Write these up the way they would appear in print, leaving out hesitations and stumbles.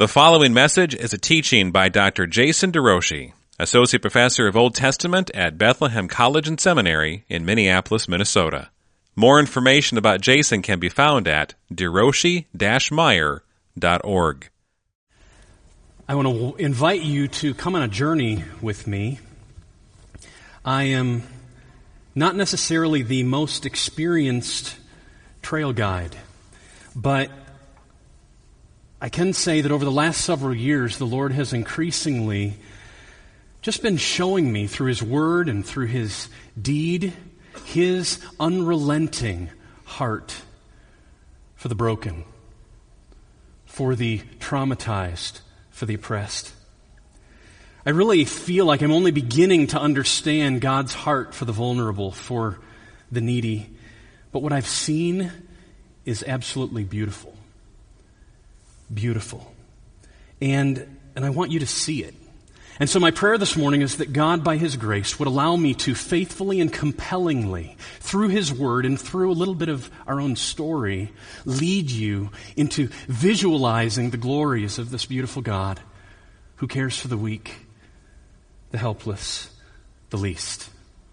The following message is a teaching by Dr. Jason DeRouchie, Associate Professor of Old Testament at Bethlehem College and Seminary in Minneapolis, Minnesota. More information about Jason can be found at DeRouchie-Meyer.org. I want to invite you to come on a journey with me. I am not necessarily the most experienced trail guide, but I can say that over the last several years, the Lord has increasingly just been showing me through His Word and through His deed, His unrelenting heart for the broken, for the traumatized, for the oppressed. I really feel like I'm only beginning to understand God's heart for the vulnerable, for the needy. But what I've seen is absolutely beautiful. Beautiful. And I want you to see it. And so my prayer this morning is that God, by His grace, would allow me to faithfully and compellingly, through His Word and through a little bit of our own story, lead you into visualizing the glories of this beautiful God who cares for the weak, the helpless, the least.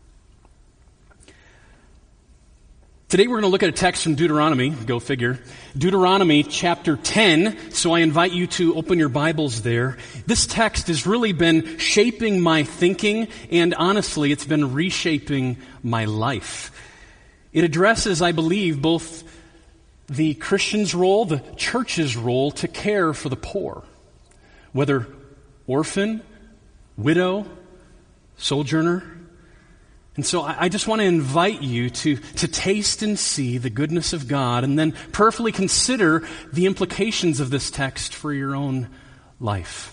Today we're going to look at a text from Deuteronomy, go figure. Deuteronomy chapter 10, so I invite you to open your Bibles there. This text has really been shaping my thinking, and honestly, it's been reshaping my life. It addresses, I believe, both the Christian's role, the church's role to care for the poor, whether orphan, widow, sojourner. And so I just want to invite you to taste and see the goodness of God and then prayerfully consider the implications of this text for your own life.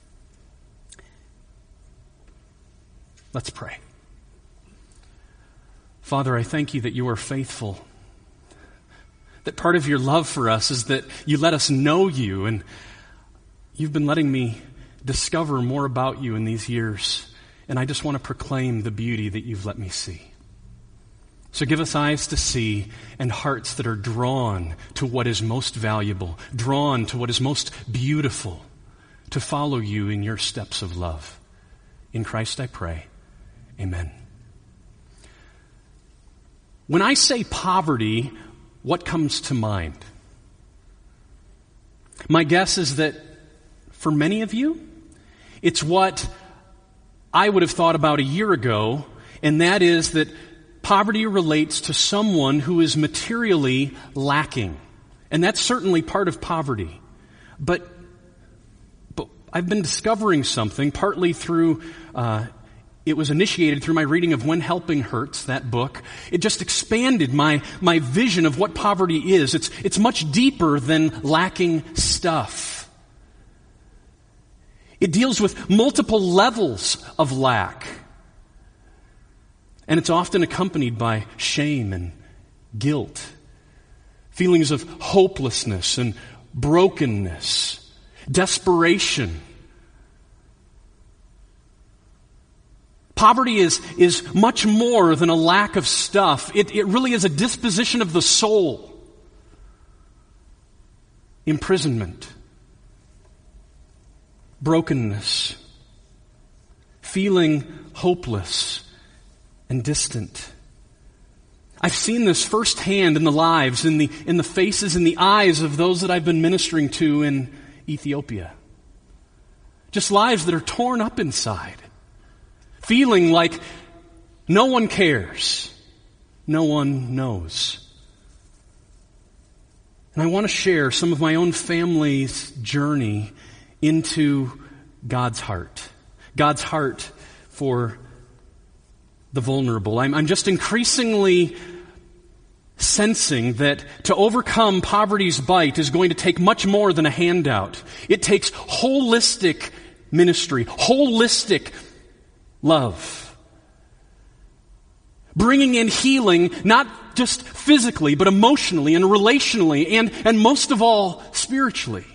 Let's pray. Father, I thank you that you are faithful, that part of your love for us is that you let us know you, and you've been letting me discover more about you in these years. And I just want to proclaim the beauty that you've let me see. So give us eyes to see and hearts that are drawn to what is most valuable, drawn to what is most beautiful, to follow you in your steps of love. In Christ I pray. Amen. When I say poverty, what comes to mind? My guess is that for many of you, it's what I would have thought about a year ago, and that is that poverty relates to someone who is materially lacking. And that's certainly part of poverty. But I've been discovering something, partly through, it was initiated through my reading of When Helping Hurts, that book. It just expanded my vision of what poverty is. It's much deeper than lacking stuff. It deals with multiple levels of lack. And it's often accompanied by shame and guilt, feelings of hopelessness and brokenness, desperation. Poverty is much more than a lack of stuff. It really is a disposition of the soul. Imprisonment. Brokenness, feeling hopeless and distant. I've seen this firsthand in the lives, in the faces, in the eyes of those that I've been ministering to in Ethiopia. Just lives that are torn up inside, feeling like no one cares, no one knows. And I want to share some of my own family's journey into God's heart for the vulnerable. I'm just increasingly sensing that to overcome poverty's bite is going to take much more than a handout. It takes holistic ministry, holistic love. Bringing in healing, not just physically, but emotionally and relationally, and most of all, spiritually.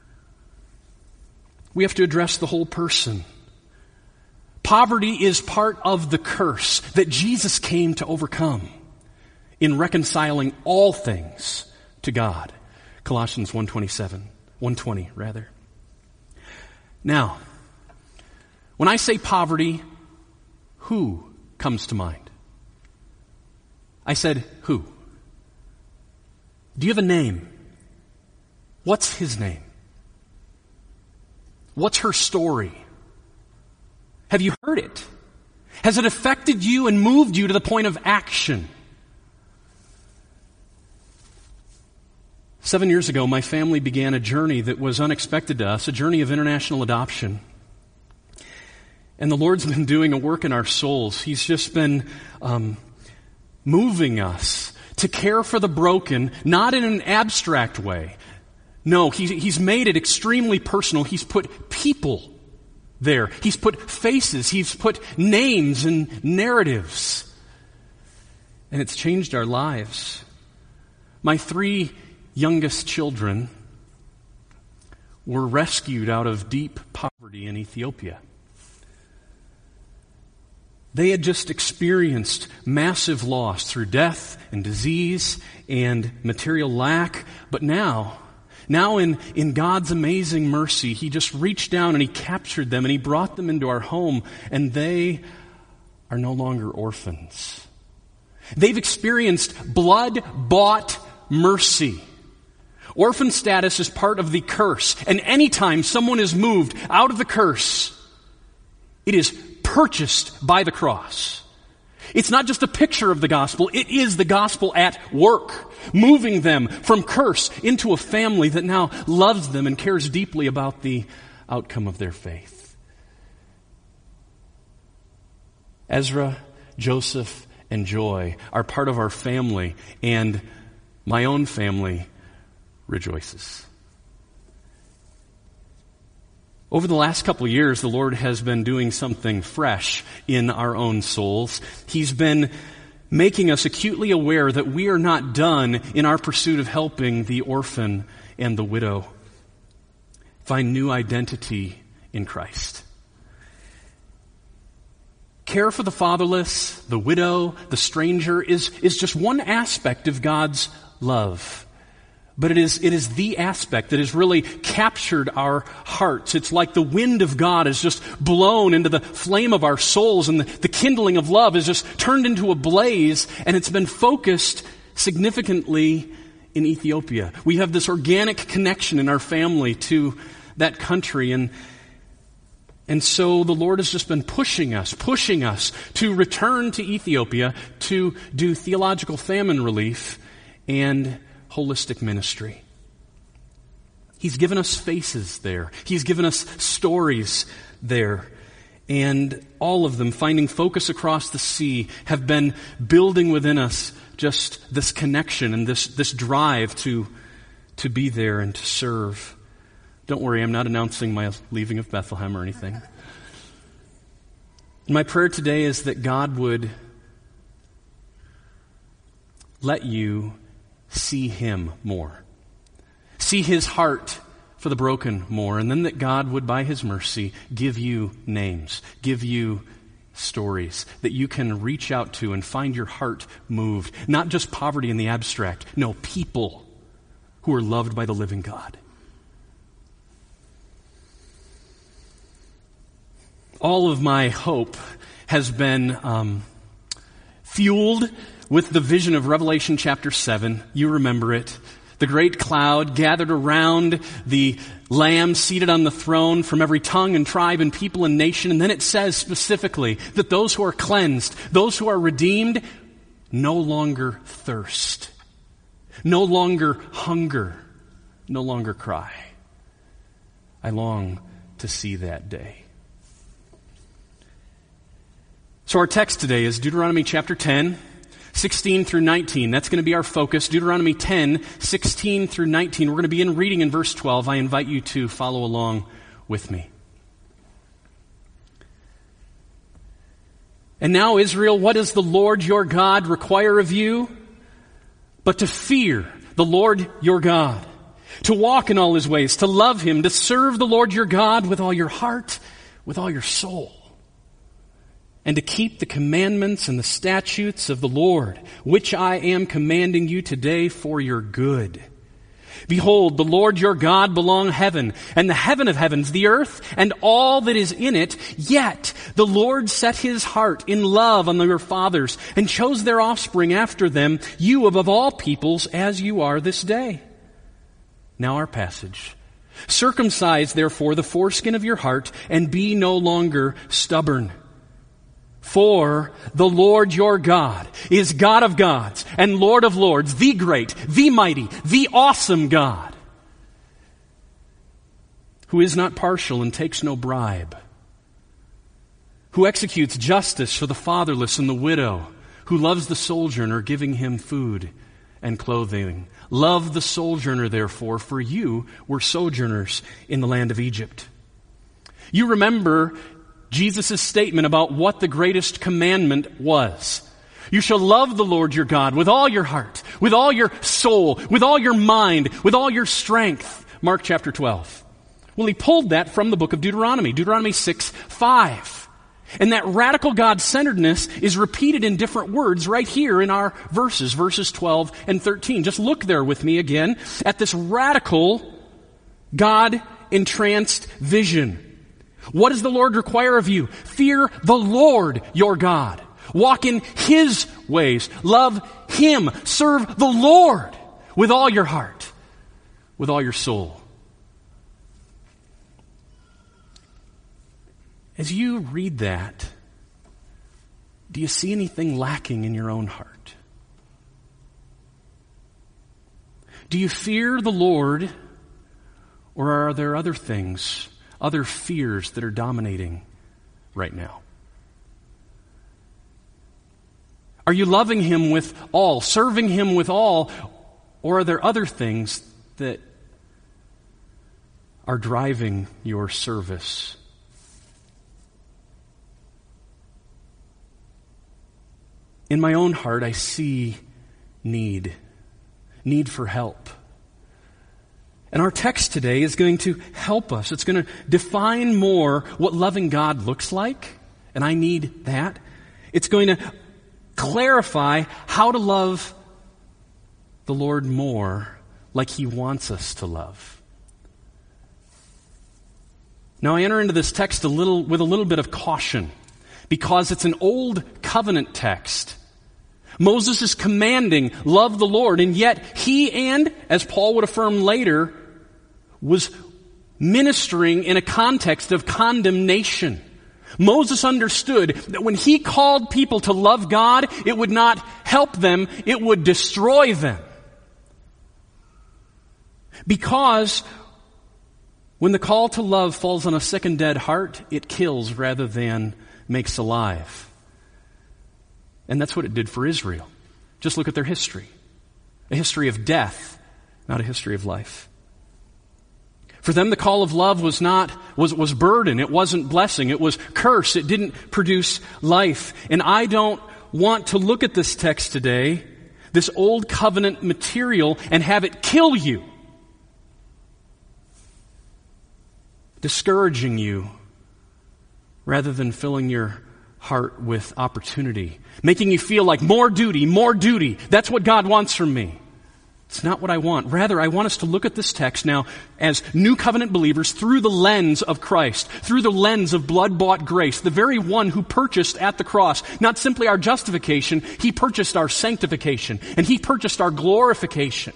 We have to address the whole person. Poverty is part of the curse that Jesus came to overcome in reconciling all things to God. Colossians 1:20 rather. Now, when I say poverty, who comes to mind? I said, who? Do you have a name? What's his name? What's her story? Have you heard it? Has it affected you and moved you to the point of action? 7 years ago, my family began a journey that was unexpected to us, a journey of international adoption. And the Lord's been doing a work in our souls. He's just been moving us to care for the broken, not in an abstract way. No, He's made it extremely personal. He's put people there. He's put faces. He's put names and narratives. And it's changed our lives. My 3 youngest children were rescued out of deep poverty in Ethiopia. They had just experienced massive loss through death and disease and material lack, but now in God's amazing mercy, He just reached down and He captured them and He brought them into our home, and they are no longer orphans. They've experienced blood-bought mercy. Orphan status is part of the curse, and anytime someone is moved out of the curse, it is purchased by the cross. It's not just a picture of the gospel, it is the gospel at work, moving them from curse into a family that now loves them and cares deeply about the outcome of their faith. Ezra, Joseph, and Joy are part of our family, and my own family rejoices. Over the last couple of years, the Lord has been doing something fresh in our own souls. He's been making us acutely aware that we are not done in our pursuit of helping the orphan and the widow find new identity in Christ. Care for the fatherless, the widow, the stranger is just one aspect of God's love. But it is the aspect that has really captured our hearts. It's like the wind of God has just blown into the flame of our souls, and the kindling of love has just turned into a blaze, and it's been focused significantly in Ethiopia. We have this organic connection in our family to that country, and so the Lord has just been pushing us to return to Ethiopia to do theological famine relief and holistic ministry. He's given us faces there. He's given us stories there. And all of them, finding focus across the sea, have been building within us just this connection and this drive to be there and to serve. Don't worry, I'm not announcing my leaving of Bethlehem or anything. My prayer today is that God would let you see Him more. See His heart for the broken more. And then that God would, by His mercy, give you names, give you stories that you can reach out to and find your heart moved. Not just poverty in the abstract. No, people who are loved by the living God. All of my hope has been fueled with the vision of Revelation chapter 7. You remember it. The great cloud gathered around the Lamb seated on the throne from every tongue and tribe and people and nation. And then it says specifically that those who are cleansed, those who are redeemed, no longer thirst, no longer hunger, no longer cry. I long to see that day. So our text today is Deuteronomy chapter 10, 16 through 19. That's going to be our focus. Deuteronomy 10, 16 through 19. We're going to begin reading in verse 12. I invite you to follow along with me. And now, Israel, what does the Lord your God require of you? But to fear the Lord your God, to walk in all His ways, to love Him, to serve the Lord your God with all your heart, with all your soul, and to keep the commandments and the statutes of the Lord, which I am commanding you today for your good. Behold, the Lord your God belong heaven, and the heaven of heavens, the earth, and all that is in it. Yet the Lord set his heart in love on your fathers, and chose their offspring after them, you above all peoples, as you are this day. Now our passage. Circumcise, therefore, the foreskin of your heart, and be no longer stubborn. For the Lord your God is God of gods and Lord of lords, the great, the mighty, the awesome God, who is not partial and takes no bribe, who executes justice for the fatherless and the widow, who loves the sojourner, giving him food and clothing. Love the sojourner, therefore, for you were sojourners in the land of Egypt. You remember Jesus' statement about what the greatest commandment was. You shall love the Lord your God with all your heart, with all your soul, with all your mind, with all your strength. Mark chapter 12. Well, he pulled that from the book of Deuteronomy, Deuteronomy 6:5. And that radical God-centeredness is repeated in different words right here in our verses 12 and 13. Just look there with me again at this radical God-entranced vision. What does the Lord require of you? Fear the Lord your God. Walk in His ways. Love Him. Serve the Lord with all your heart, with all your soul. As you read that, do you see anything lacking in your own heart? Do you fear the Lord, or are there other things, other fears that are dominating right now? Are you loving Him with all, serving Him with all, or are there other things that are driving your service? In my own heart, I see need for help. And our text today is going to help us. It's going to define more what loving God looks like, and I need that. It's going to clarify how to love the Lord more like He wants us to love. Now I enter into this text with a little bit of caution, because it's an old covenant text. Moses is commanding, love the Lord, and yet he and, as Paul would affirm later, was ministering in a context of condemnation. Moses understood that when he called people to love God, it would not help them, it would destroy them. Because when the call to love falls on a sick and dead heart, it kills rather than makes alive. And that's what it did for Israel. Just look at their history. A history of death, not a history of life. For them, the call of love was burden. It wasn't blessing. It was curse. It didn't produce life. And I don't want to look at this text today, this old covenant material, and have it kill you, discouraging you, rather than filling your heart with opportunity, making you feel like more duty. That's what God wants from me. It's not what I want. Rather, I want us to look at this text now as new covenant believers through the lens of Christ, through the lens of blood-bought grace, the very one who purchased at the cross, not simply our justification, He purchased our sanctification, and He purchased our glorification.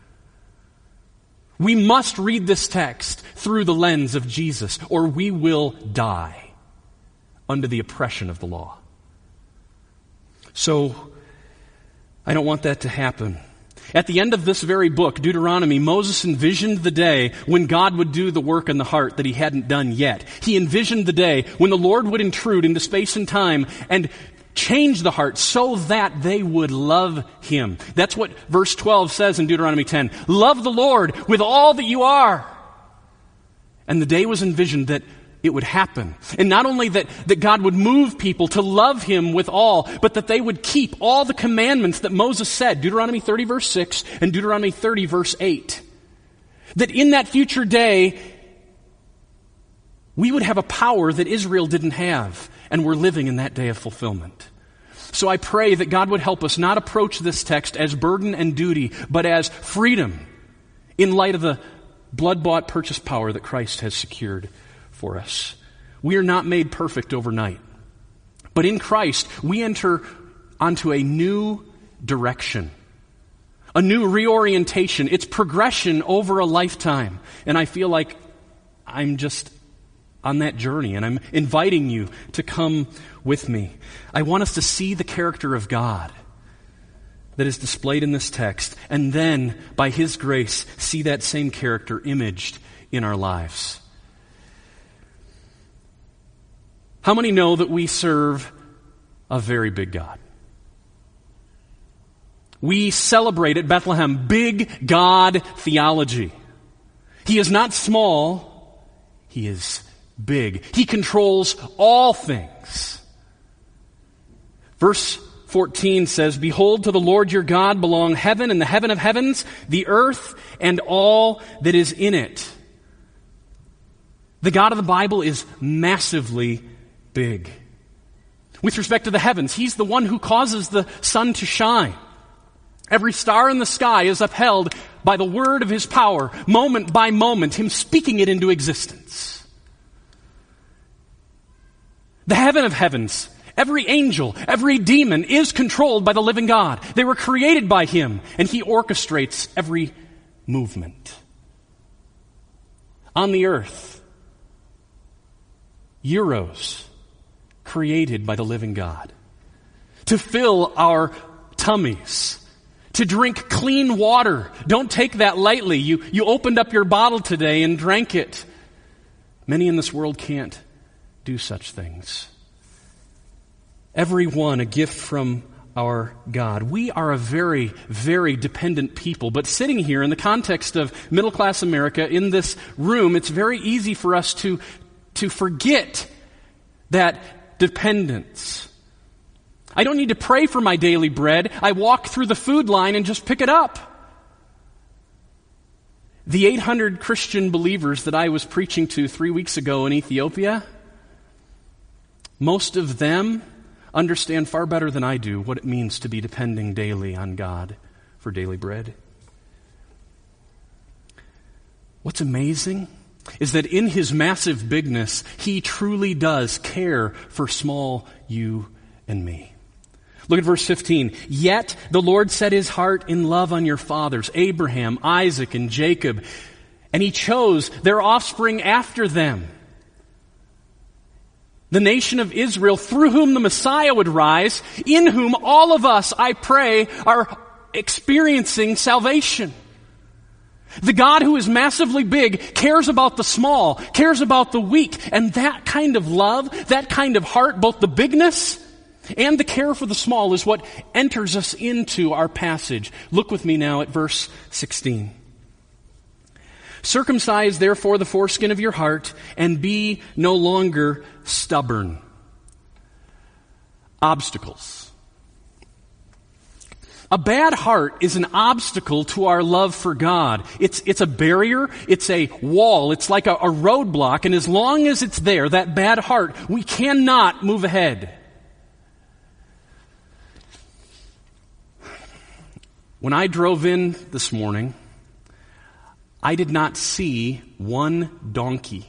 We must read this text through the lens of Jesus, or we will die under the oppression of the law. So, I don't want that to happen. At the end of this very book, Deuteronomy, Moses envisioned the day when God would do the work in the heart that He hadn't done yet. He envisioned the day when the Lord would intrude into space and time and change the heart so that they would love Him. That's what verse 12 says in Deuteronomy 10. Love the Lord with all that you are. And the day was envisioned that it would happen. And not only that God would move people to love Him with all, but that they would keep all the commandments that Moses said, Deuteronomy 30 verse 6 and Deuteronomy 30 verse 8. That in that future day, we would have a power that Israel didn't have, and we're living in that day of fulfillment. So I pray that God would help us not approach this text as burden and duty, but as freedom in light of the blood-bought purchase power that Christ has secured for us. We are not made perfect overnight. But in Christ, we enter onto a new direction, a new reorientation. It's progression over a lifetime. And I feel like I'm just on that journey, and I'm inviting you to come with me. I want us to see the character of God that is displayed in this text, and then, by His grace, see that same character imaged in our lives. How many know that we serve a very big God? We celebrate at Bethlehem big God theology. He is not small, He is big. He controls all things. Verse 14 says, "Behold, to the Lord your God belong heaven and the heaven of heavens, the earth and all that is in it." The God of the Bible is massively big. With respect to the heavens, He's the one who causes the sun to shine. Every star in the sky is upheld by the word of His power, moment by moment, Him speaking it into existence. The heaven of heavens, every angel, every demon is controlled by the living God. They were created by Him, and He orchestrates every movement. On the earth, Euros, created by the living God, to fill our tummies, to drink clean water. Don't take that lightly. You opened up your bottle today and drank it. Many in this world can't do such things. Every one a gift from our God. We are a very, very dependent people. But sitting here in the context of middle-class America in this room, it's very easy for us to forget that dependence. I don't need to pray for my daily bread. I walk through the food line and just pick it up. The 800 Christian believers that I was preaching to 3 weeks ago in Ethiopia, most of them understand far better than I do what it means to be depending daily on God for daily bread. What's amazing is that in His massive bigness, He truly does care for small you and me. Look at verse 15. "Yet the Lord set His heart in love on your fathers, Abraham, Isaac, and Jacob, and He chose their offspring after them, the nation of Israel, through whom the Messiah would rise, in whom all of us, I pray, are experiencing salvation." The God who is massively big cares about the small, cares about the weak, and that kind of love, that kind of heart, both the bigness and the care for the small, is what enters us into our passage. Look with me now at verse 16. "Circumcise therefore the foreskin of your heart, and be no longer stubborn." Obstacles. A bad heart is an obstacle to our love for God. It's a barrier, it's a wall, it's like a roadblock, and as long as it's there, that bad heart, we cannot move ahead. When I drove in this morning, I did not see one donkey.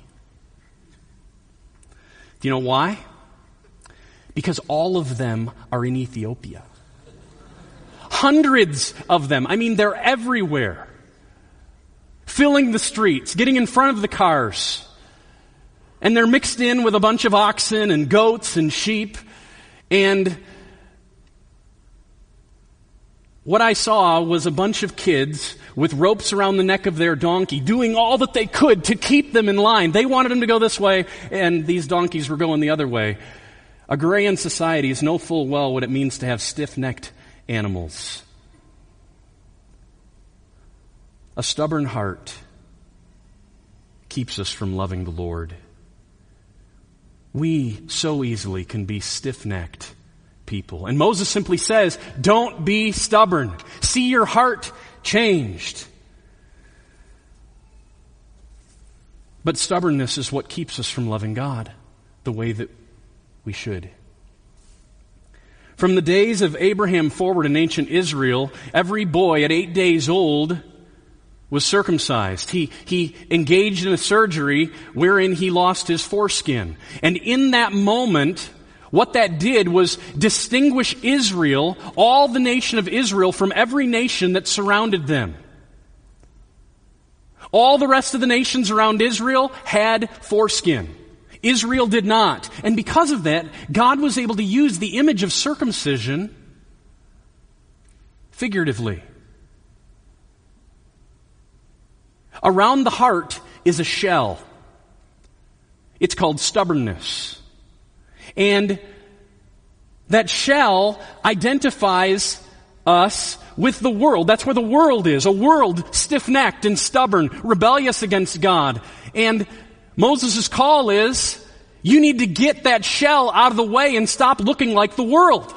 Do you know why? Because all of them are in Ethiopia. Hundreds of them. I mean, they're everywhere. Filling the streets, getting in front of the cars. And they're mixed in with a bunch of oxen and goats and sheep. And what I saw was a bunch of kids with ropes around the neck of their donkey, doing all that they could to keep them in line. They wanted them to go this way, and these donkeys were going the other way. Agrarian societies know full well what it means to have stiff-necked animals. A stubborn heart keeps us from loving the Lord. We so easily can be stiff-necked people. And Moses simply says, don't be stubborn. See your heart changed. But stubbornness is what keeps us from loving God the way that we should. From the days of Abraham forward in ancient Israel, every boy at 8 days old was circumcised. He engaged in a surgery wherein he lost his foreskin. And in that moment, what that did was distinguish Israel, all the nation of Israel, from every nation that surrounded them. All the rest of the nations around Israel had foreskin. Israel did not. And because of that, God was able to use the image of circumcision figuratively. Around the heart is a shell. It's called stubbornness. And that shell identifies us with the world. That's where the world is. A world stiff-necked and stubborn, rebellious against God. And Moses' call is, you need to get that shell out of the way and stop looking like the world.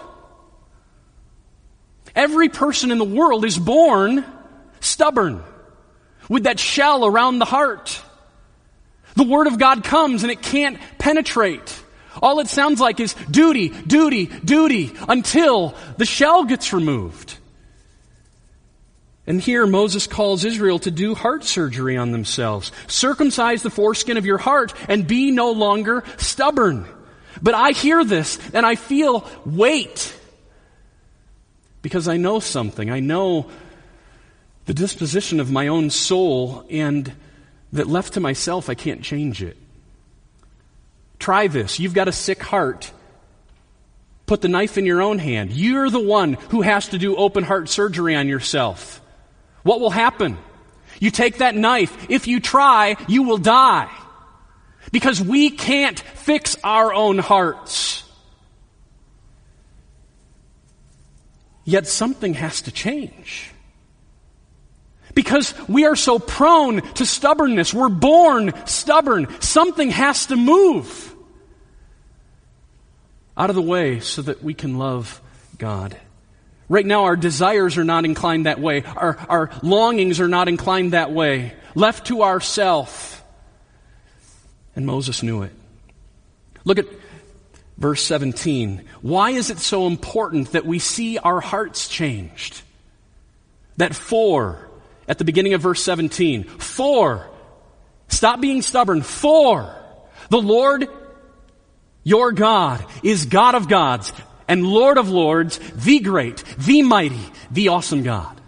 Every person in the world is born stubborn, with that shell around the heart. The Word of God comes and it can't penetrate. All it sounds like is duty, duty, duty, until the shell gets removed. And here Moses calls Israel to do heart surgery on themselves. Circumcise the foreskin of your heart and be no longer stubborn. But I hear this and I feel weight. Because I know something. I know the disposition of my own soul, and that left to myself, I can't change it. Try this. You've got a sick heart. Put the knife in your own hand. You're the one who has to do open heart surgery on yourself. What will happen? You take that knife. If you try, you will die. Because we can't fix our own hearts. Yet something has to change. Because we are so prone to stubbornness. We're born stubborn. Something has to move out of the way so that we can love God. Right now, our desires are not inclined that way. Our longings are not inclined that way. Left to ourself. And Moses knew it. Look at verse 17. Why is it so important that we see our hearts changed? That at the beginning of verse 17. Stop being stubborn. The Lord your God is God of gods and Lord of lords, the great, the mighty, the awesome God.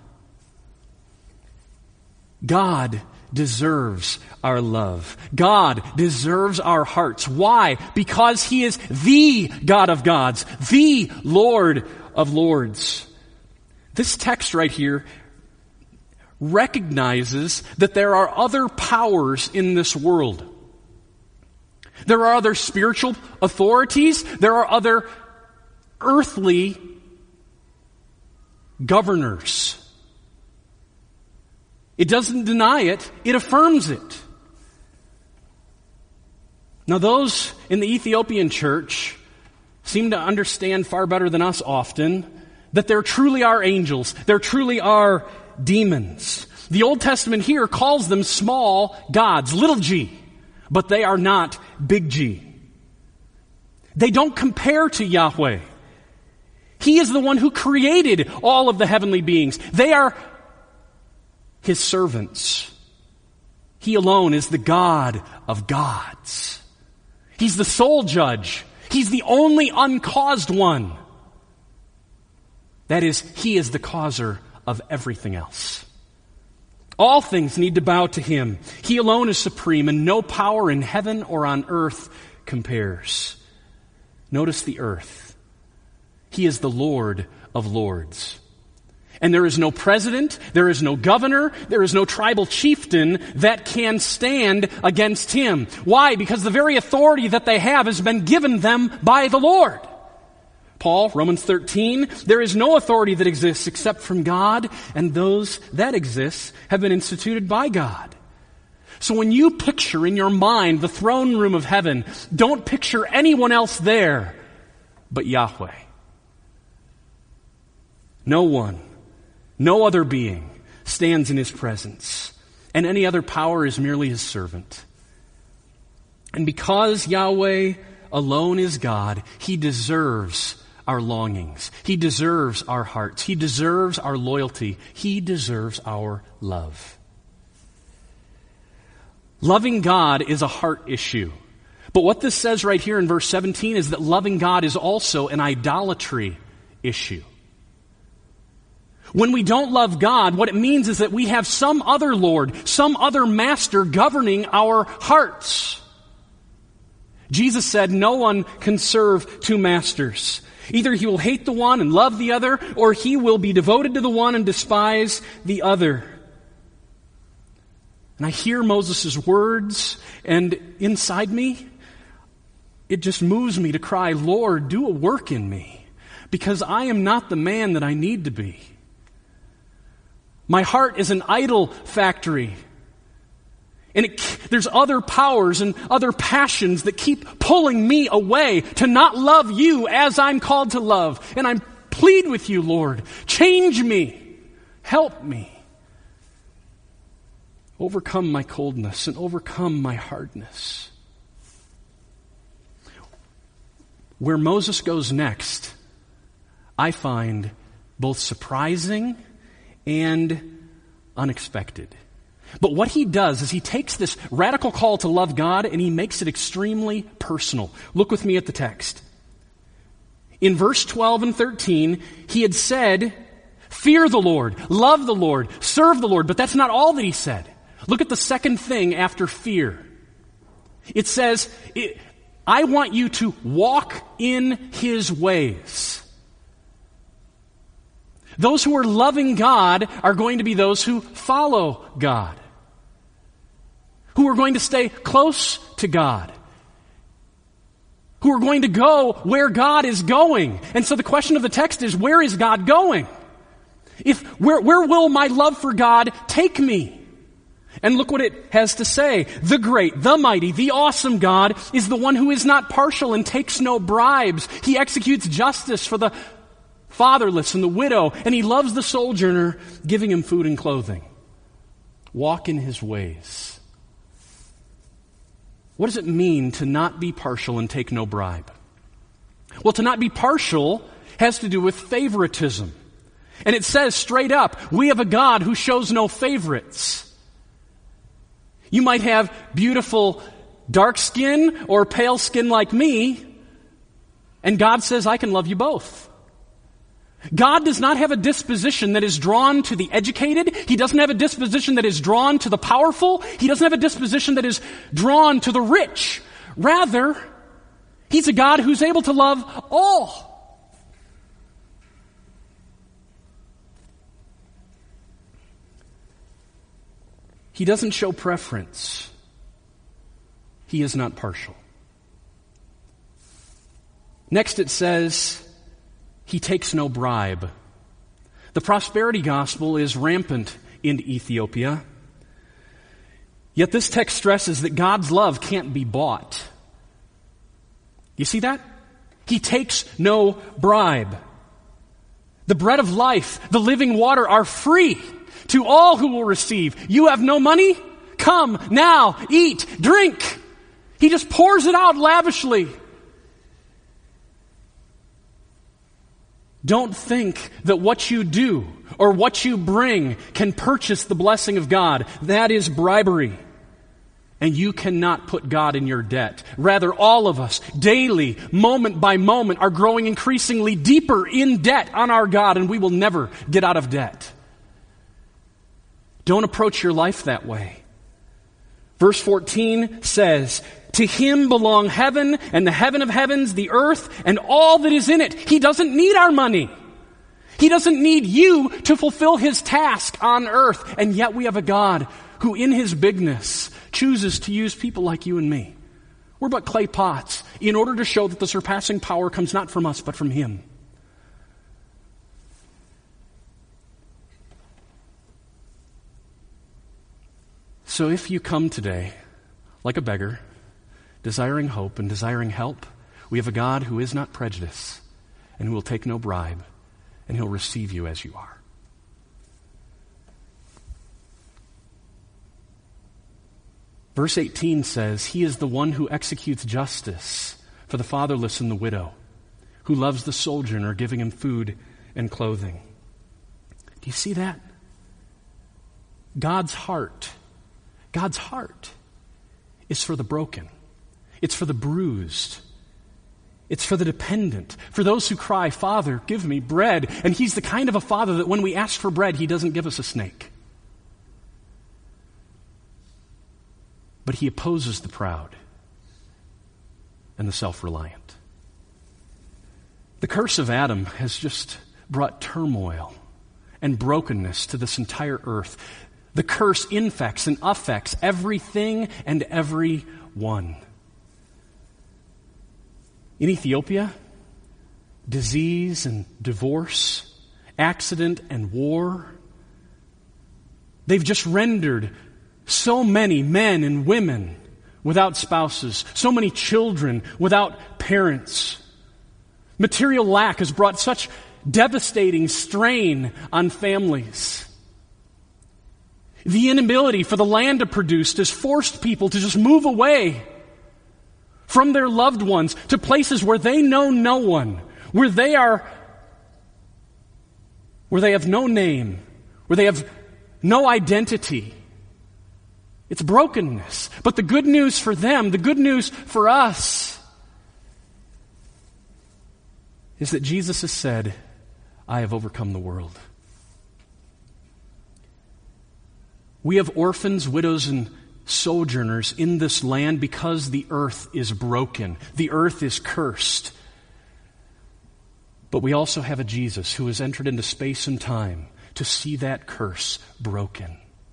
God deserves our love. God deserves our hearts. Why? Because He is the God of gods, the Lord of lords. This text right here recognizes that there are other powers in this world. There are other spiritual authorities. There are other earthly governors. It doesn't deny it, it affirms it. Now those in the Ethiopian church seem to understand far better than us often that there truly are angels, there truly are demons. The Old Testament here calls them small gods, little g, but they are not big G. They don't compare to Yahweh. He is the one who created all of the heavenly beings. They are His servants. He alone is the God of gods. He's the sole judge. He's the only uncaused one. That is, He is the causer of everything else. All things need to bow to Him. He alone is supreme, and no power in heaven or on earth compares. Notice the earth. He is the Lord of lords. And there is no president, there is no governor, there is no tribal chieftain that can stand against Him. Why? Because the very authority that they have has been given them by the Lord. Paul, Romans 13, there is no authority that exists except from God, and those that exist have been instituted by God. So when you picture in your mind the throne room of heaven, don't picture anyone else there but Yahweh. No one, no other being stands in His presence, and any other power is merely His servant. And because Yahweh alone is God, He deserves our longings. He deserves our hearts. He deserves our loyalty. He deserves our love. Loving God is a heart issue. But what this says right here in verse 17 is that loving God is also an idolatry issue. When we don't love God, what it means is that we have some other Lord, some other master governing our hearts. Jesus said no one can serve two masters. Either he will hate the one and love the other, or he will be devoted to the one and despise the other. And I hear Moses' words, and inside me, it just moves me to cry, Lord, do a work in me, because I am not the man that I need to be. My heart is an idol factory. And there's other powers and other passions that keep pulling me away to not love you as I'm called to love. And I plead with you, Lord, change me, help me. Overcome my coldness and overcome my hardness. Where Moses goes next, I find both surprising and unexpected. But what he does is he takes this radical call to love God and he makes it extremely personal. Look with me at the text. In verse 12 and 13, he had said, fear the Lord, love the Lord, serve the Lord. But that's not all that he said. Look at the second thing after fear. It says, I want you to walk in his ways. Those who are loving God are going to be those who follow God, who are going to stay close to God, who are going to go where God is going. And so the question of the text is, where is God going? Where will my love for God take me? And look what it has to say. The great, the mighty, the awesome God is the one who is not partial and takes no bribes. He executes justice for the fatherless and the widow, and he loves the sojourner, giving him food and clothing. Walk in his ways. What does it mean to not be partial and take no bribe? Well, to not be partial has to do with favoritism. And it says straight up, we have a God who shows no favorites. You might have beautiful dark skin or pale skin like me, and God says, I can love you both. God does not have a disposition that is drawn to the educated. He doesn't have a disposition that is drawn to the powerful. He doesn't have a disposition that is drawn to the rich. Rather, he's a God who's able to love all. He doesn't show preference. He is not partial. Next it says, he takes no bribe. The prosperity gospel is rampant in Ethiopia. Yet this text stresses that God's love can't be bought. You see that? He takes no bribe. The bread of life, the living water are free to all who will receive. You have no money? Come now, eat, drink. He just pours it out lavishly. Don't think that what you do or what you bring can purchase the blessing of God. That is bribery. And you cannot put God in your debt. Rather, all of us, daily, moment by moment, are growing increasingly deeper in debt on our God, and we will never get out of debt. Don't approach your life that way. Verse 14 says, to him belong heaven and the heaven of heavens, the earth, and all that is in it. He doesn't need our money. He doesn't need you to fulfill his task on earth. And yet we have a God who in his bigness chooses to use people like you and me. We're but clay pots in order to show that the surpassing power comes not from us but from him. So if you come today like a beggar, desiring hope and desiring help, we have a God who is not prejudiced and who will take no bribe, and he'll receive you as you are. Verse 18 says, he is the one who executes justice for the fatherless and the widow, who loves the sojourner, giving him food and clothing. Do you see that? God's heart is for the broken. It's for the bruised. It's for the dependent, for those who cry, "Father, give me bread." And he's the kind of a father that when we ask for bread, he doesn't give us a snake. But he opposes the proud and the self-reliant. The curse of Adam has just brought turmoil and brokenness to this entire earth. The curse infects and affects everything and everyone. In Ethiopia, disease and divorce, accident and war, they've just rendered so many men and women without spouses, so many children without parents. Material lack has brought such devastating strain on families. The inability for the land to produce has forced people to just move away from their loved ones to places where they know no one, where they have no name, where they have no identity. It's brokenness. But the good news for them, the good news for us, is that Jesus has said, "I have overcome the world." We have orphans, widows, and sojourners in this land because the earth is broken. The earth is cursed. But we also have a Jesus who has entered into space and time to see that curse broken.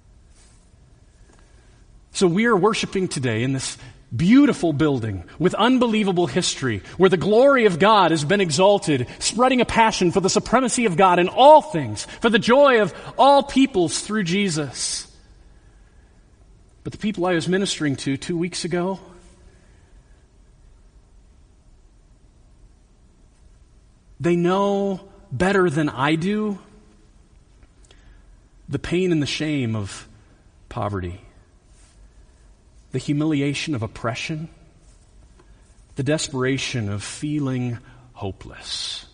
So we are worshiping today in this beautiful building with unbelievable history, where the glory of God has been exalted, spreading a passion for the supremacy of God in all things, for the joy of all peoples through Jesus. But the people I was ministering to 2 weeks ago, they know better than I do the pain and the shame of poverty, the humiliation of oppression, the desperation of feeling hopeless.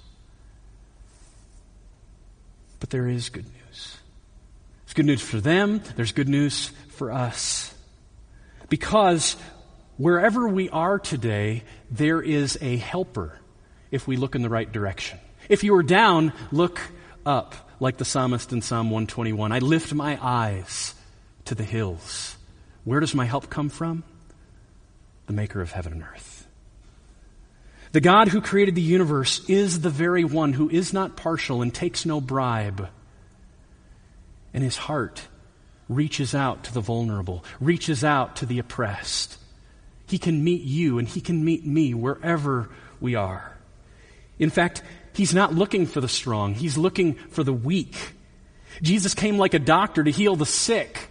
But there is good news. There's good news for them. There's good news for us. Because wherever we are today, there is a helper if we look in the right direction. If you are down, look up, like the psalmist in Psalm 121. I lift my eyes to the hills. Where does my help come from? The maker of heaven and earth. The God who created the universe is the very one who is not partial and takes no bribe. And his heart reaches out to the vulnerable, reaches out to the oppressed. He can meet you and he can meet me wherever we are. In fact, he's not looking for the strong. He's looking for the weak. Jesus came like a doctor to heal the sick,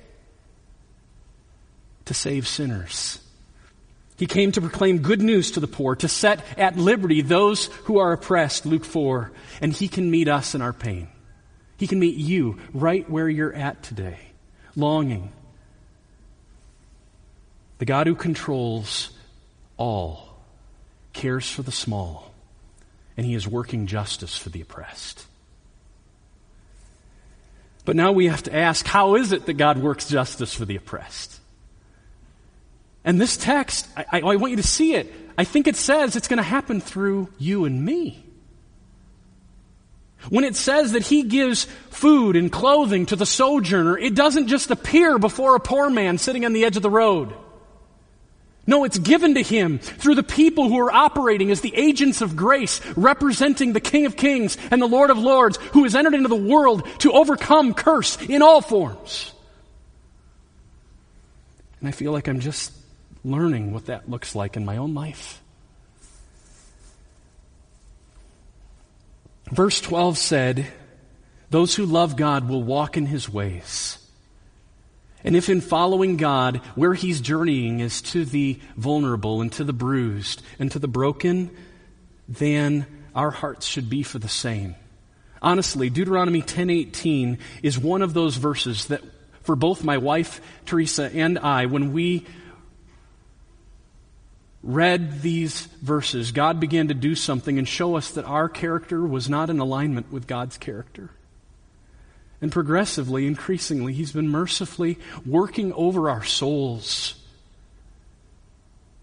to save sinners. He came to proclaim good news to the poor, to set at liberty those who are oppressed, Luke 4. And he can meet us in our pain. He can meet you right where you're at today, longing. The God who controls all cares for the small, and he is working justice for the oppressed. But now we have to ask, how is it that God works justice for the oppressed? And this text, I want you to see it. I think it says it's going to happen through you and me. When it says that he gives food and clothing to the sojourner, it doesn't just appear before a poor man sitting on the edge of the road. No, it's given to him through the people who are operating as the agents of grace, representing the King of Kings and the Lord of Lords, who has entered into the world to overcome curse in all forms. And I feel like I'm just learning what that looks like in my own life. Verse 12 said, "Those who love God will walk in his ways." And if in following God, where he's journeying is to the vulnerable and to the bruised and to the broken, then our hearts should be for the same. Honestly, Deuteronomy 10:18 is one of those verses that for both my wife, Teresa, and I, when we read these verses, God began to do something and show us that our character was not in alignment with God's character. And progressively, increasingly, he's been mercifully working over our souls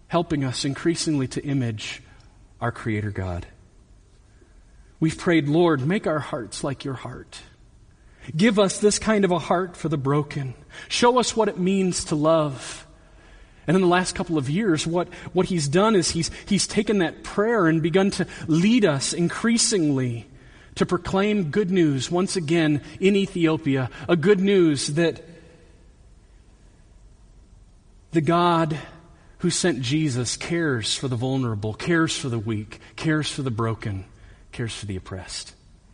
helping us increasingly to image our Creator God. We've prayed, Lord, make our hearts like your heart. Give us this kind of a heart for the broken. Show us what it means to love. And in the last couple of years, what he's done is he's taken that prayer and begun to lead us increasingly to proclaim good news once again in Ethiopia. A good news that the God who sent Jesus cares for the vulnerable, cares for the weak, cares for the broken, cares for the oppressed.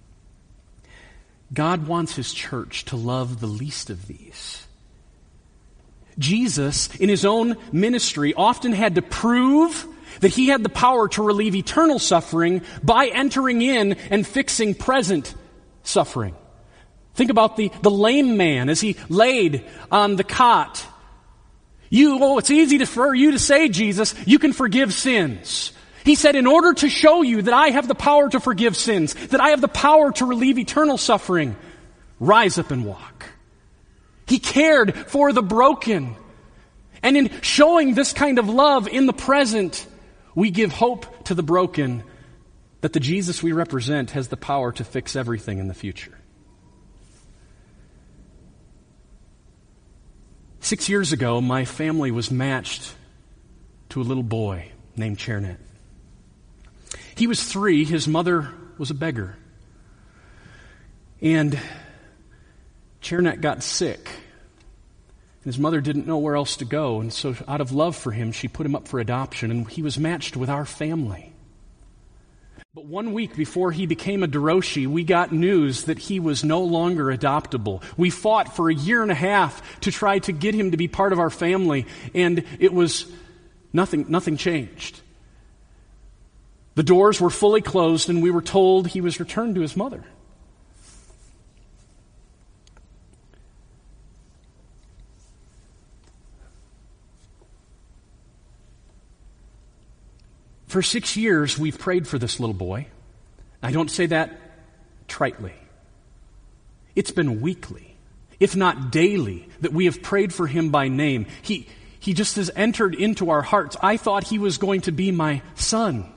God wants His church to love the least of these. Jesus, in His own ministry, often had to prove that He had the power to relieve eternal suffering by entering in and fixing present suffering. Think about the lame man as he laid on the cot. It's easy for you to say, Jesus, you can forgive sins. He said, in order to show you that I have the power to forgive sins, that I have the power to relieve eternal suffering, rise up and walk. He cared for the broken. And in showing this kind of love in the present, we give hope to the broken that the Jesus we represent has the power to fix everything in the future. 6 years ago, my family was matched to a little boy named Chernet. He was 3. His mother was a beggar. And Chernet got sick. His mother didn't know where else to go, and so out of love for him, she put him up for adoption, and he was matched with our family. But 1 week before he became a Daroshi, we got news that he was no longer adoptable. We fought for 1.5 years to try to get him to be part of our family, and it was nothing changed. The doors were fully closed, and we were told he was returned to his mother. For 6 years, we've prayed for this little boy. I don't say that tritely. It's been weekly, if not daily, that we have prayed for him by name. He just has entered into our hearts. I thought he was going to be my son.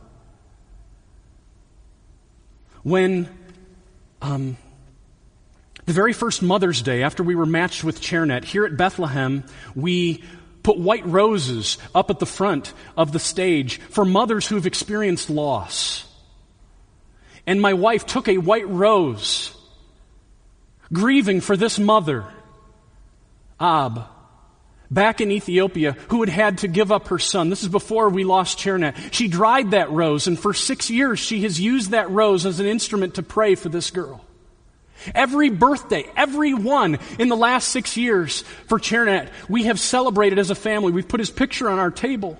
When the very first Mother's Day, after we were matched with Chernet, here at Bethlehem, we put white roses up at the front of the stage for mothers who've experienced loss. And my wife took a white rose, grieving for this mother, Ab, back in Ethiopia, who had to give up her son. This is before we lost Chernet. She dried that rose, and for 6 years she has used that rose as an instrument to pray for this girl. Every birthday, every one in the last 6 years for Chernet, we have celebrated as a family. We've put his picture on our table.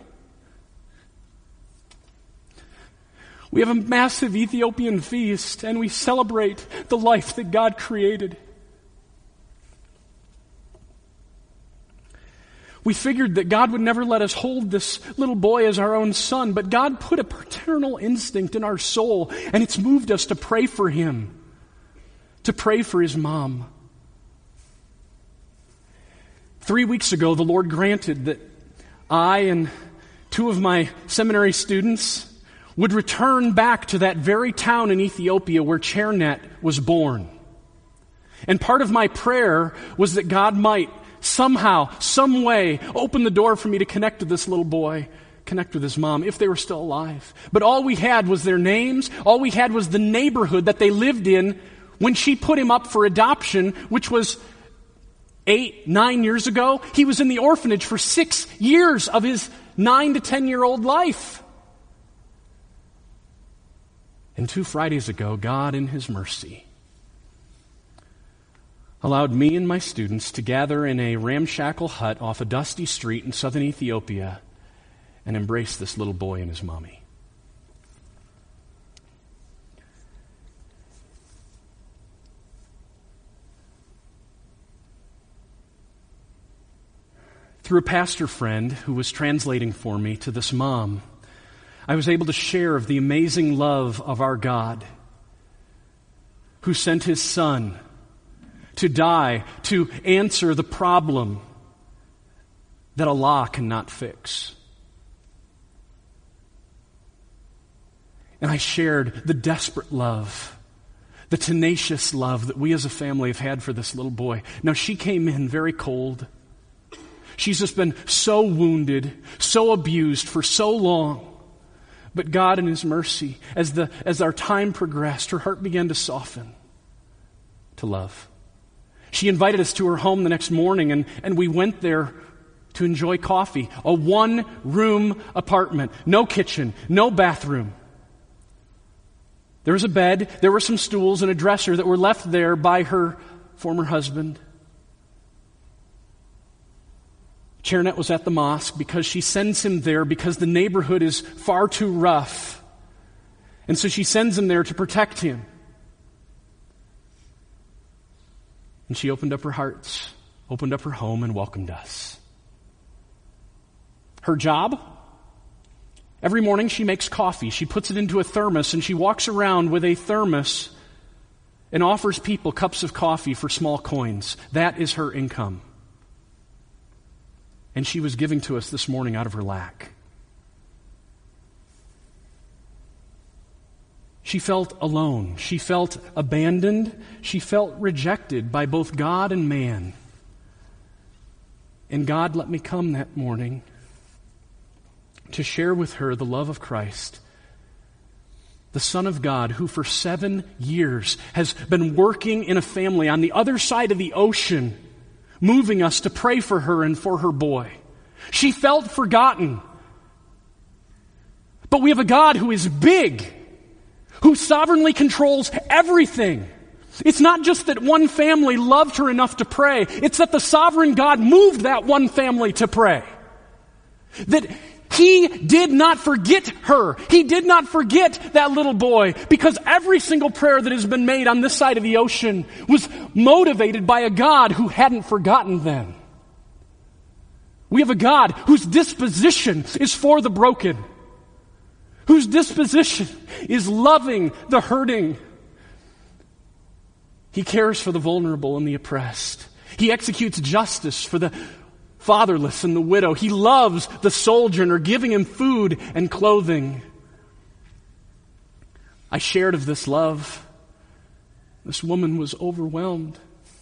We have a massive Ethiopian feast, and we celebrate the life that God created. We figured that God would never let us hold this little boy as our own son, but God put a paternal instinct in our soul, and it's moved us to pray for him, to pray for his mom. 3 weeks ago, the Lord granted that I and 2 of my seminary students would return back to that very town in Ethiopia where Chernet was born. And part of my prayer was that God might somehow, some way, open the door for me to connect to this little boy, connect with his mom, if they were still alive. But all we had was their names. All we had was the neighborhood that they lived in when she put him up for adoption, which was 8-9 years ago. He was in the orphanage for 6 years of his 9 to 10-year-old life. And 2 Fridays ago, God in His mercy allowed me and my students to gather in a ramshackle hut off a dusty street in southern Ethiopia and embrace this little boy and his mommy. Through a pastor friend who was translating for me to this mom, I was able to share of the amazing love of our God, who sent His Son to die, to answer the problem that Allah cannot fix. And I shared the desperate love, the tenacious love that we as a family have had for this little boy. Now, she came in very cold. She's just been so wounded, so abused for so long. But God in His mercy, as our time progressed, her heart began to soften to love. She invited us to her home the next morning, and we went there to enjoy coffee. A one-room apartment, no kitchen, no bathroom. There was a bed, there were some stools and a dresser that were left there by her former husband. Chairnet was at the mosque because she sends him there because the neighborhood is far too rough. And so she sends him there to protect him. And she opened up her hearts, opened up her home, and welcomed us. Her job? Every morning she makes coffee. She puts it into a thermos, and she walks around with a thermos and offers people cups of coffee for small coins. That is her income. And she was giving to us this morning out of her lack. She felt alone. She felt abandoned. She felt rejected by both God and man. And God let me come that morning to share with her the love of Christ, the Son of God, who for 7 years has been working in a family on the other side of the ocean, moving us to pray for her and for her boy. She felt forgotten. But we have a God who is big, who sovereignly controls everything. It's not just that one family loved her enough to pray. It's that the sovereign God moved that one family to pray. That He did not forget her. He did not forget that little boy, because every single prayer that has been made on this side of the ocean was motivated by a God who hadn't forgotten them. We have a God whose disposition is for the broken, whose disposition is loving the hurting. He cares for the vulnerable and the oppressed. He executes justice for the fatherless and the widow. He loves the sojourner, giving him food and clothing. I shared of this love. This woman was overwhelmed.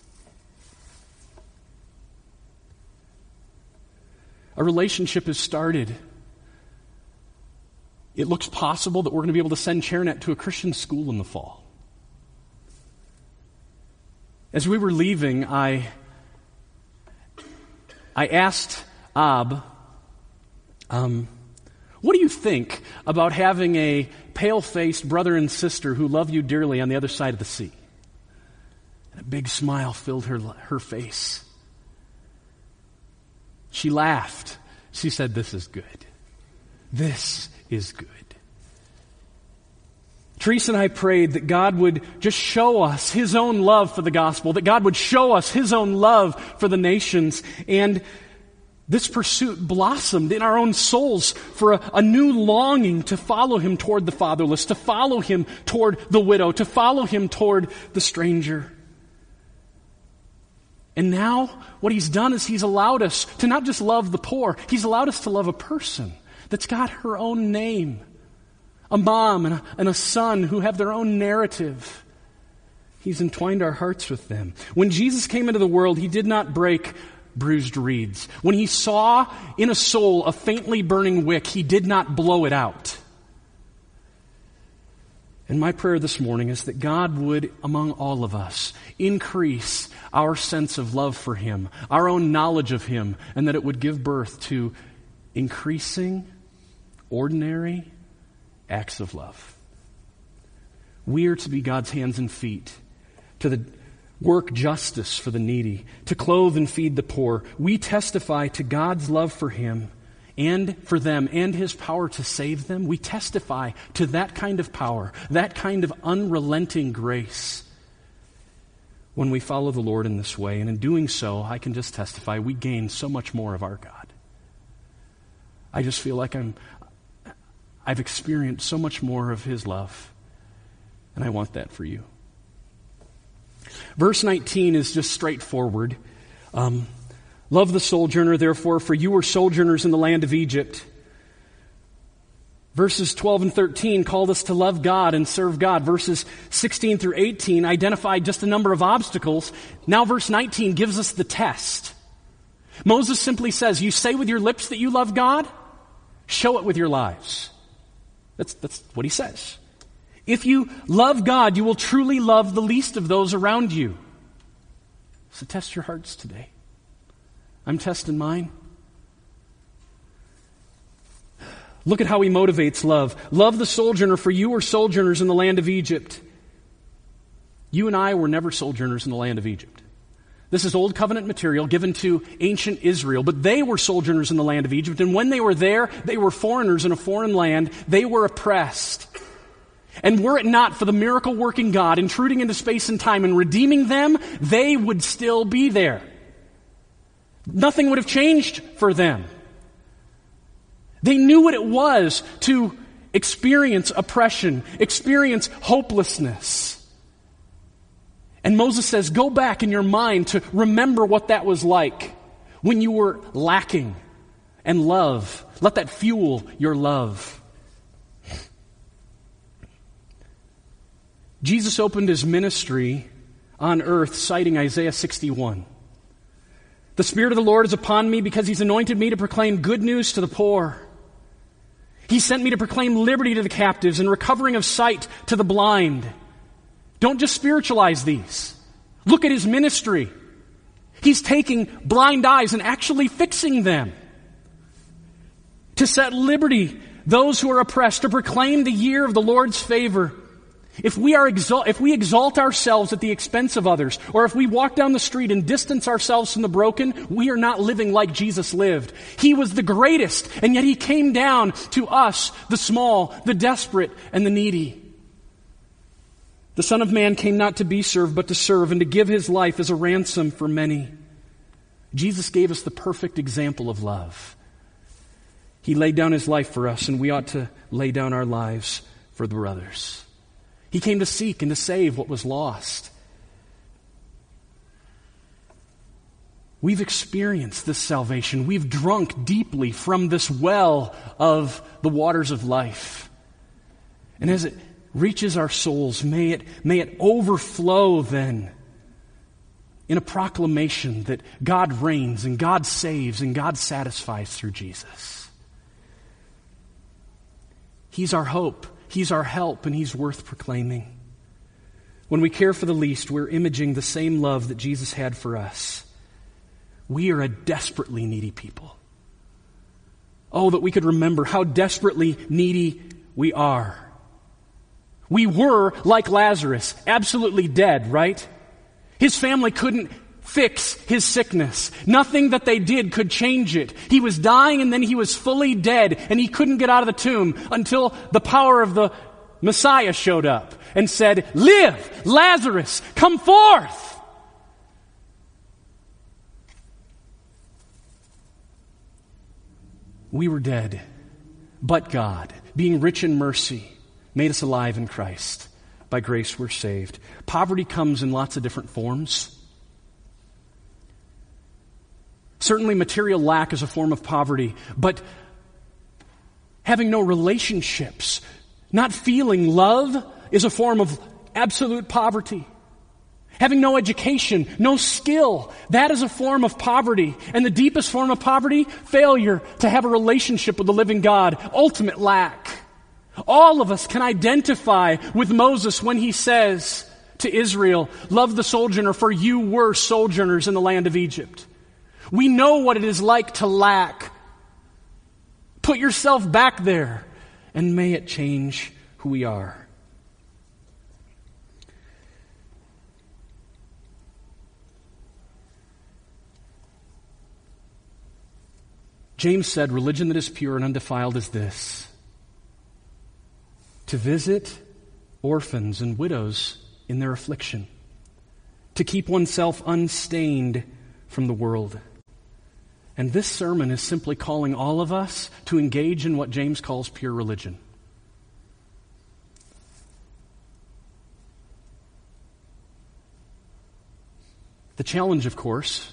A relationship has started. It looks possible that we're going to be able to send Chairnet to a Christian school in the fall. As we were leaving, I asked Ab, what do you think about having a pale-faced brother and sister who love you dearly on the other side of the sea? And a big smile filled her face. She laughed. She said, "This is good. This is good." Teresa and I prayed that God would just show us His own love for the gospel, that God would show us His own love for the nations. And this pursuit blossomed in our own souls for a new longing to follow Him toward the fatherless, to follow Him toward the widow, to follow Him toward the stranger. And now what He's done is He's allowed us to not just love the poor, He's allowed us to love a person that's got her own name. A mom and a son who have their own narrative. He's entwined our hearts with them. When Jesus came into the world, He did not break bruised reeds. When He saw in a soul a faintly burning wick, He did not blow it out. And my prayer this morning is that God would, among all of us, increase our sense of love for Him, our own knowledge of Him, and that it would give birth to increasing, ordinary acts of love. We are to be God's hands and feet, to work justice for the needy, to clothe and feed the poor. We testify to God's love for Him and for them and His power to save them. We testify to that kind of power, that kind of unrelenting grace when we follow the Lord in this way. And in doing so, I can just testify, we gain so much more of our God. I just feel like I've experienced so much more of His love, and I want that for you. Verse 19 is just straightforward. Love the sojourner, therefore, for you were sojourners in the land of Egypt. Verses 12 and 13 called us to love God and serve God. Verses 16 through 18 identified just a number of obstacles. Now verse 19 gives us the test. Moses simply says, you say with your lips that you love God, show it with your lives. That's what he says. If you love God, you will truly love the least of those around you. So test your hearts today. I'm testing mine. Look at how he motivates love. Love the sojourner, for you were sojourners in the land of Egypt. You and I were never sojourners in the land of Egypt. This is Old Covenant material given to ancient Israel, but they were sojourners in the land of Egypt, and when they were there, they were foreigners in a foreign land. They were oppressed. And were it not for the miracle-working God intruding into space and time and redeeming them, they would still be there. Nothing would have changed for them. They knew what it was to experience oppression, experience hopelessness. And Moses says, go back in your mind to remember what that was like when you were lacking. And love, let that fuel your love. Jesus opened his ministry on earth citing Isaiah 61. The Spirit of the Lord is upon me because he's anointed me to proclaim good news to the poor. He sent me to proclaim liberty to the captives and recovering of sight to the blind. Don't just spiritualize these. Look at his ministry. He's taking blind eyes and actually fixing them. To set liberty those who are oppressed, to proclaim the year of the Lord's favor. If we exalt ourselves at the expense of others, or if we walk down the street and distance ourselves from the broken, we are not living like Jesus lived. He was the greatest, and yet he came down to us, the small, the desperate, and the needy. The Son of Man came not to be served, but to serve, and to give his life as a ransom for many. Jesus gave us the perfect example of love. He laid down his life for us, and we ought to lay down our lives for the brothers. He came to seek and to save what was lost. We've experienced this salvation. We've drunk deeply from this well of the waters of life. And as it reaches our souls, may it overflow then in a proclamation that God reigns and God saves and God satisfies through Jesus. He's our hope. He's our help, and he's worth proclaiming. When we care for the least, we're imaging the same love that Jesus had for us. We are a desperately needy people. Oh, that we could remember how desperately needy we are. We were like Lazarus, absolutely dead, right? His family couldn't fix his sickness. Nothing that they did could change it. He was dying and then he was fully dead, and he couldn't get out of the tomb until the power of the Messiah showed up and said, "Live, Lazarus, come forth." We were dead, but God, being rich in mercy, made us alive in Christ. By grace we're saved. Poverty comes in lots of different forms. Certainly material lack is a form of poverty, but having no relationships, not feeling love, is a form of absolute poverty. Having no education, no skill, that is a form of poverty. And the deepest form of poverty, failure to have a relationship with the living God, ultimate lack. All of us can identify with Moses when he says to Israel, "Love the sojourner, for you were sojourners in the land of Egypt." We know what it is like to lack. Put yourself back there, and may it change who we are. James said, "Religion that is pure and undefiled is this: to visit orphans and widows in their affliction, to keep oneself unstained from the world." And this sermon is simply calling all of us to engage in what James calls pure religion. The challenge, of course,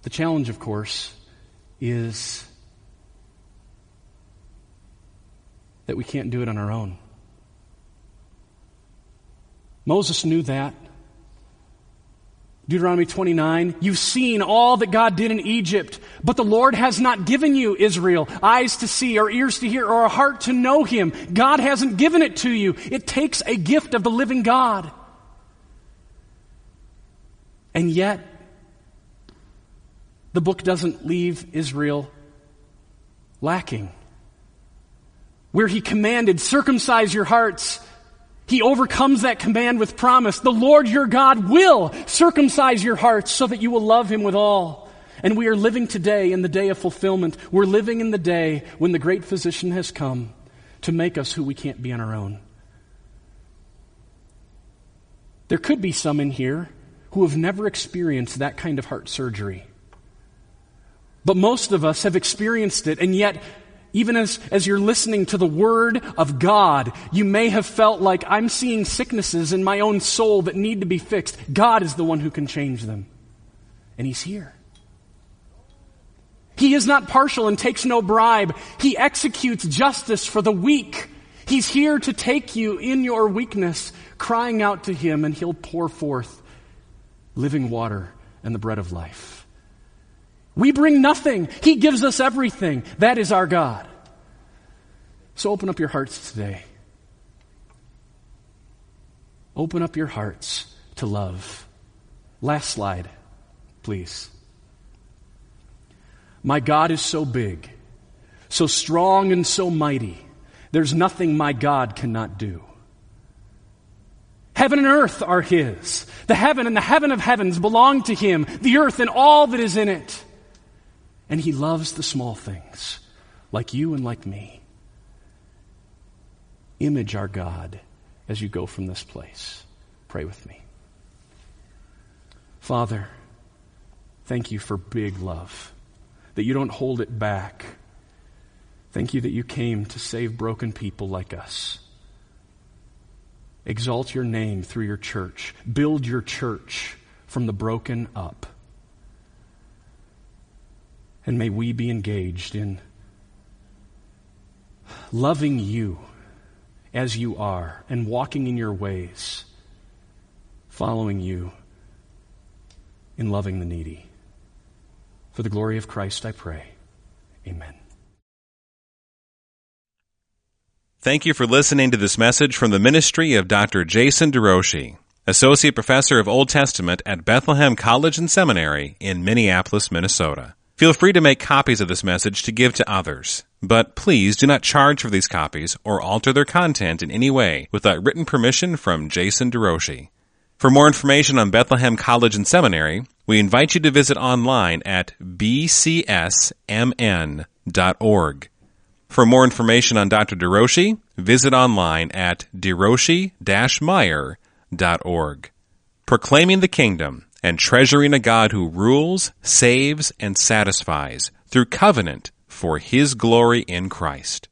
The challenge, of course, is that we can't do it on our own. Moses knew that. Deuteronomy 29, you've seen all that God did in Egypt, but the Lord has not given you, Israel, eyes to see or ears to hear or a heart to know Him. God hasn't given it to you. It takes a gift of the living God. And yet, the book doesn't leave Israel lacking. Where He commanded, circumcise your hearts, He overcomes that command with promise. The Lord your God will circumcise your hearts so that you will love Him with all. And we are living today in the day of fulfillment. We're living in the day when the great physician has come to make us who we can't be on our own. There could be some in here who have never experienced that kind of heart surgery. But most of us have experienced it, and yet even as you're listening to the Word of God, you may have felt like, I'm seeing sicknesses in my own soul that need to be fixed. God is the one who can change them. And He's here. He is not partial and takes no bribe. He executes justice for the weak. He's here to take you in your weakness, crying out to Him, and He'll pour forth living water and the bread of life. We bring nothing. He gives us everything. That is our God. So open up your hearts today. Open up your hearts to love. Last slide, please. My God is so big, so strong and so mighty. There's nothing my God cannot do. Heaven and earth are His. The heaven and the heaven of heavens belong to Him. The earth and all that is in it. And He loves the small things, like you and like me. Image our God as you go from this place. Pray with me. Father, thank You for big love, that You don't hold it back. Thank You that You came to save broken people like us. Exalt Your name through Your church. Build Your church from the broken up. And may we be engaged in loving You as You are and walking in Your ways, following You in loving the needy. For the glory of Christ, I pray. Amen. Thank you for listening to this message from the ministry of Dr. Jason DeRouchie, Associate Professor of Old Testament at Bethlehem College and Seminary in Minneapolis, Minnesota. Feel free to make copies of this message to give to others, but please do not charge for these copies or alter their content in any way without written permission from Jason DeRouchie. For more information on Bethlehem College and Seminary, we invite you to visit online at bcsmn.org. For more information on Dr. DeRouchie, visit online at derouchie-meyer.org. Proclaiming the kingdom and treasuring a God who rules, saves, and satisfies through covenant for His glory in Christ.